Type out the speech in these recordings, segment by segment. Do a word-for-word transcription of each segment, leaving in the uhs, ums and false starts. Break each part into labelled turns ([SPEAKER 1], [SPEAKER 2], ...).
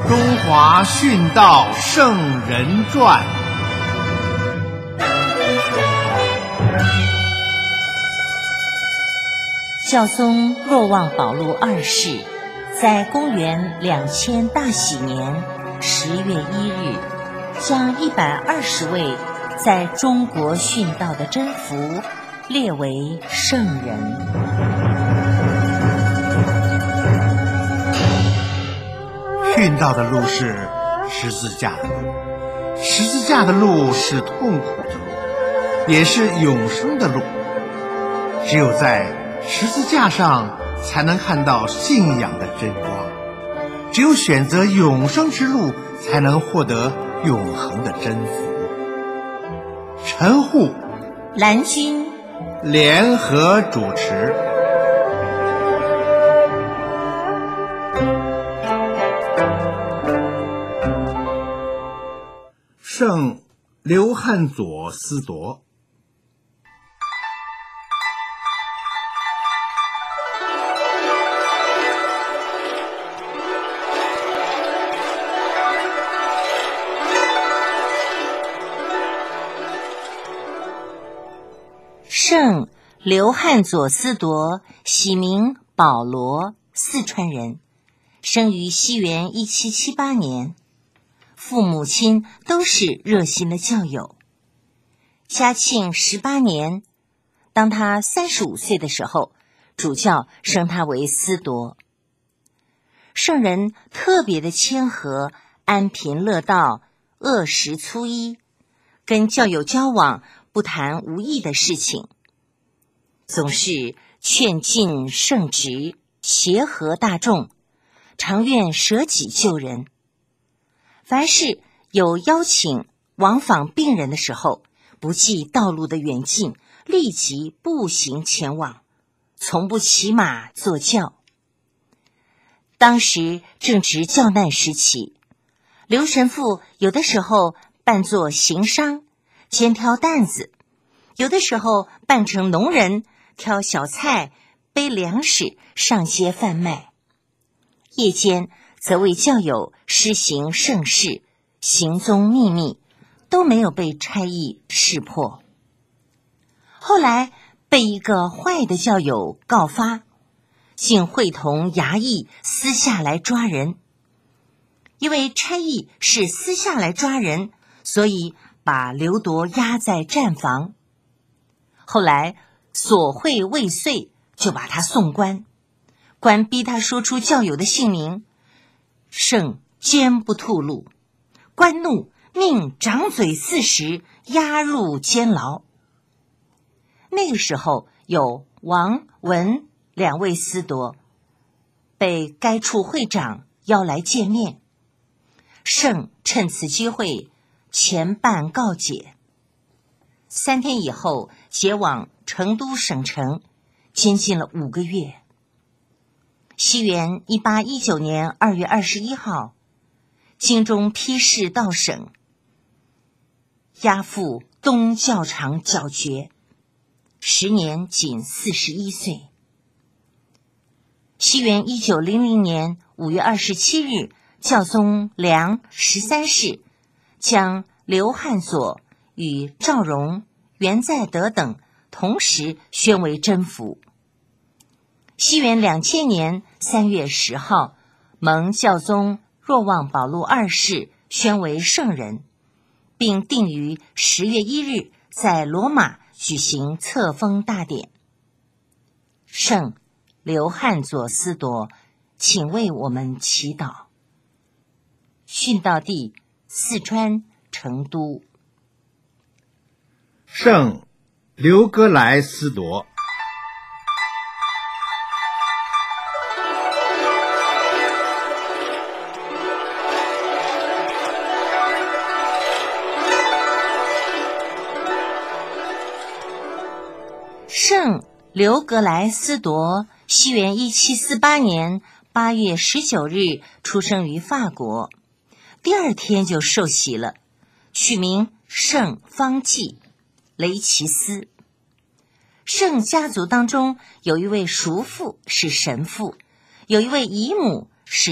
[SPEAKER 1] 中华殉道圣人传》。
[SPEAKER 2] 孝宗若望保禄二世在公元两千大喜年十月一日，将一百二十位在中国殉道的真福列为圣人。
[SPEAKER 1] 殉道的路是十字架的路，十字架的路是痛苦的路，也是永生的路。只有在十字架上才能看到信仰的真光，只有选择永生之路，才能获得永恒的真福。陈护、
[SPEAKER 2] 蓝军
[SPEAKER 1] 联合主持。圣刘汉佐思铎。
[SPEAKER 2] 圣刘汉佐思铎，喜名保罗，四川人，生于西元一七七八年，父母亲都是热心的教友。嘉庆十八年，当他三十五岁的时候，主教升他为思铎。圣人特别的谦和，安贫乐道，恶食粗衣，跟教友交往不谈无益的事情，总是劝进圣职，协和大众，常愿舍己救人。凡是有邀请往访病人的时候，不计道路的远近，立即步行前往，从不骑马坐轿。当时正值教难时期，刘神父有的时候扮作行商，肩挑担子，有的时候扮成农人，挑小菜，背粮食上街贩卖。夜间则为教友施行圣事，行踪秘密，都没有被差役识破。后来被一个坏的教友告发，竟会同衙役私下来抓人。因为差役是私下来抓人，所以把刘铎押在战房。后来索贿未遂，就把他送官，官逼他说出教友的姓名，圣坚不吐露，官怒，命掌嘴四十，押入监牢。那个时候有王文两位思铎被该处会长邀来见面，圣趁此机会前办告解。三天以后解往成都省城，监禁了五个月。西元一八一九年二月二十一号，京中批示到省，押赴东教场绞决，时年仅四十一岁。西元一九零零年五月二十七日，教宗良十三世将刘汉佐与赵荣、袁在德等同时宣为真福。西元两千年三月十号，蒙教宗若望保禄二世宣为圣人，并定于十月一日在罗马举行册封大典。圣刘汉佐思铎，请为我们祈祷。殉道地四川成都。
[SPEAKER 1] 圣刘格莱思铎。
[SPEAKER 2] 圣刘格莱思铎，西元一七四八年八月十九日出生于法国，第二天就受洗了，取名圣方济雷奇斯。圣家族当中有一位叔父是神父，有一位姨母是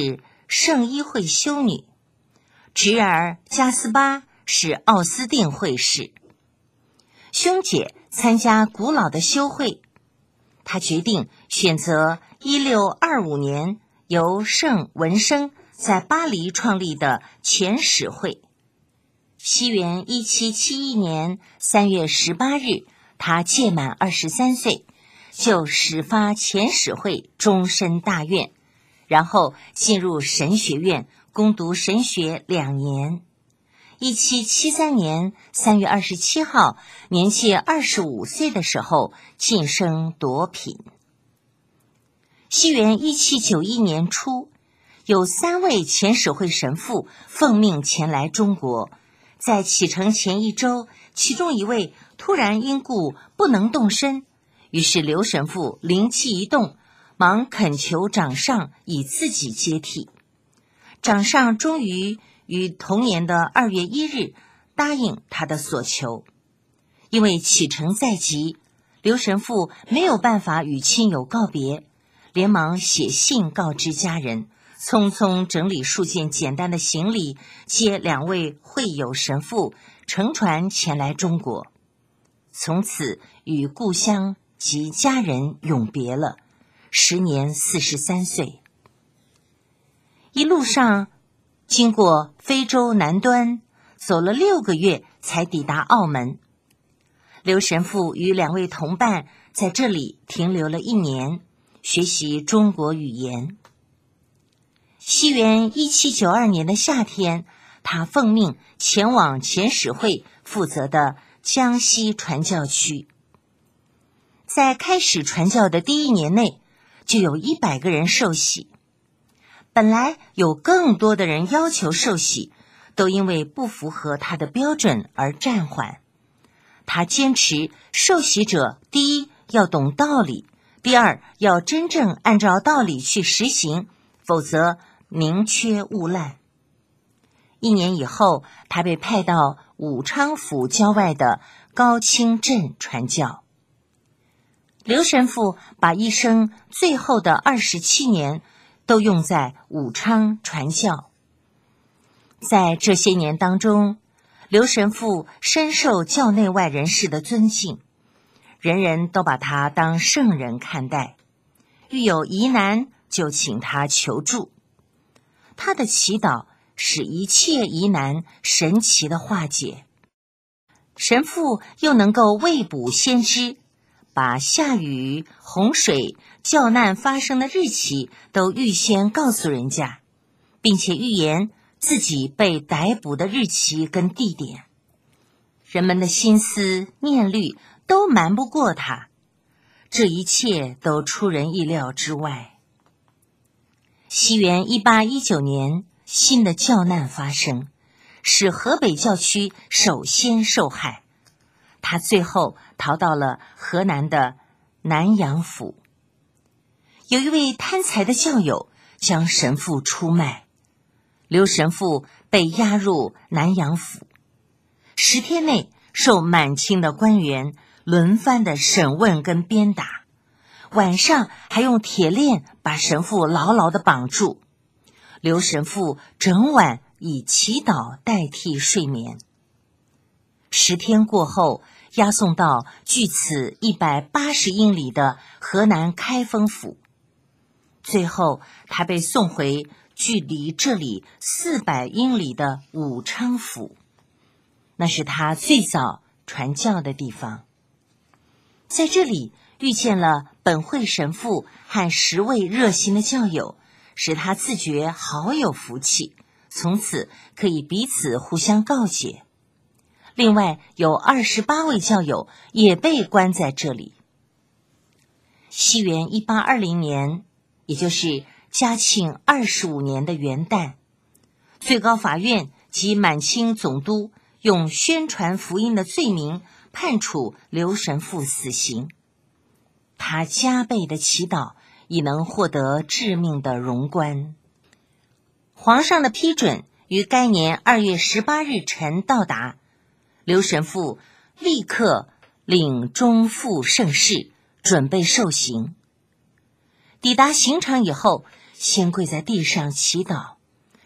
[SPEAKER 2] 圣衣会修女，侄儿加斯巴是奥斯定会士。兄姐参加古老的修会，他决定选择一六二五年由圣文生在巴黎创立的遣使会。西元一七七一年三月十八日，他届满二十三岁，就始发遣使会终身大愿，然后进入神学院攻读神学两年。一七七三年三月二十七号，年届二十五岁的时候晋升铎品。西元一七九一年初，有三位遣使会神父奉命前来中国，在启程前一周，其中一位突然因故不能动身，于是刘神父灵气一动，忙恳求长上以自己接替。长上终于于同年的二月一日答应他的所求。因为启程在即，刘神父没有办法与亲友告别，连忙写信告知家人，匆匆整理数件简单的行李，接两位会友神父乘船前来中国，从此与故乡及家人永别了，时年四十三岁。一路上经过非洲南端，走了六个月才抵达澳门。刘神父与两位同伴在这里停留了一年，学习中国语言。西元一七九二年的夏天，他奉命前往遣使会负责的江西传教区。在开始传教的第一年内，就有一百个人受洗。本来有更多的人要求受洗，都因为不符合他的标准而暂缓。他坚持受洗者，第一要懂道理，第二要真正按照道理去实行，否则宁缺毋滥。一年以后，他被派到武昌府郊外的高清镇传教。刘神父把一生最后的二十七年都用在武昌传教。在这些年当中，刘神父深受教内外人士的尊敬，人人都把他当圣人看待，遇有疑难就请他求助。他的祈祷使一切疑难神奇的化解。神父又能够未卜先知，把下雨、洪水、教难发生的日期都预先告诉人家，并且预言自己被逮捕的日期跟地点。人们的心思念虑都瞒不过他，这一切都出人意料之外。西元一八一九年，新的教难发生，使河北教区首先受害。他最后逃到了河南的南阳府。有一位贪财的教友将神父出卖，刘神父被押入南阳府，十天内受满清的官员轮番的审问跟鞭打，晚上还用铁链把神父牢牢地绑住。刘神父整晚以祈祷代替睡眠。十天过后，押送到距此一百八十英里的河南开封府。最后，他被送回距离这里四百英里的武昌府，那是他最早传教的地方。在这里遇见了本会神父和十位热心的教友，使他自觉好有福气，从此可以彼此互相告解。另外有二十八位教友也被关在这里。西元一八二零年，也就是嘉庆二十五年的元旦，最高法院及满清总督用宣传福音的罪名判处刘神父死刑。他加倍的祈祷，已能获得致命的荣冠。皇上的批准于该年二月十八日晨到达，刘神父立刻领中副圣事，准备受刑。抵达刑场以后，先跪在地上祈祷，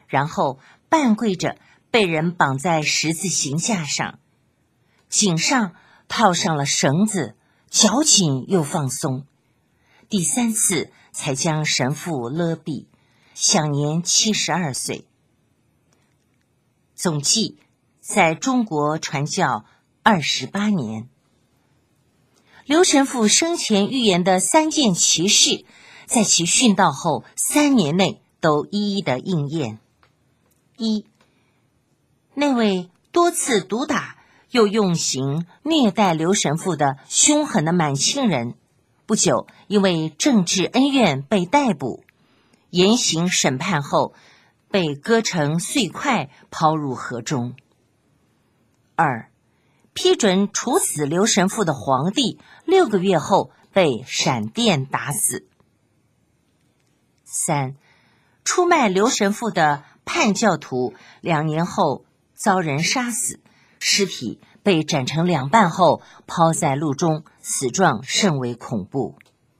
[SPEAKER 2] 然后半跪着被人绑在十字形架上，颈上套上了绳子，绞紧又放松。第三次才将神父勒毙，享年七十二岁。总计在中国传教二十八年。刘神父生前预言的三件奇事，在其殉道后三年内都一一的应验。一，那位多次毒打又用刑虐待刘神父的凶狠的满清人，不久因为政治恩怨被逮捕，严刑审判后被割成碎块抛入河中。二，批准处死刘神父的皇帝六个月后被闪电打死。三，出卖刘神父的叛教徒两年后遭人杀死，尸体被斩成两半后抛在路中，死状甚为恐怖。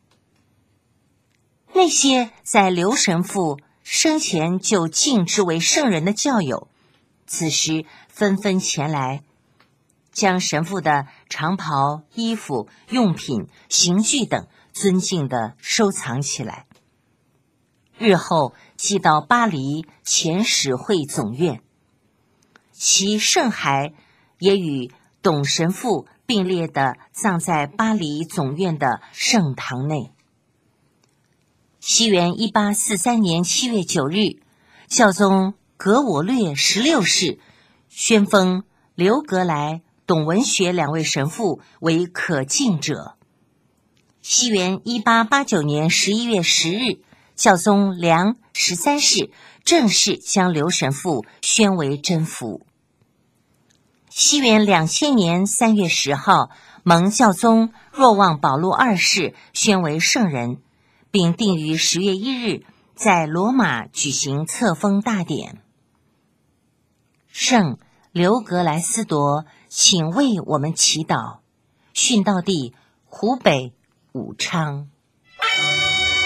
[SPEAKER 2] 那些在刘神父生前就敬之为圣人的教友，此时纷纷前来，将神父的长袍、衣服、用品、刑具等尊敬地收藏起来，日后寄到巴黎前使会总院。其圣骸也与董神父并列地葬在巴黎总院的圣堂内。西元一八四三年七月九日，教宗格我略十六世宣封刘格莱、董文学两位神父为可敬者。西元一八八九年十一月十日，教宗良十三世正式将刘神父宣为真福。西元两千年三月十号，蒙教宗若望保禄二世宣为圣人，并定于十月一日在罗马举行册封大典。圣刘格莱斯铎，请为我们祈祷。殉道地湖北武昌。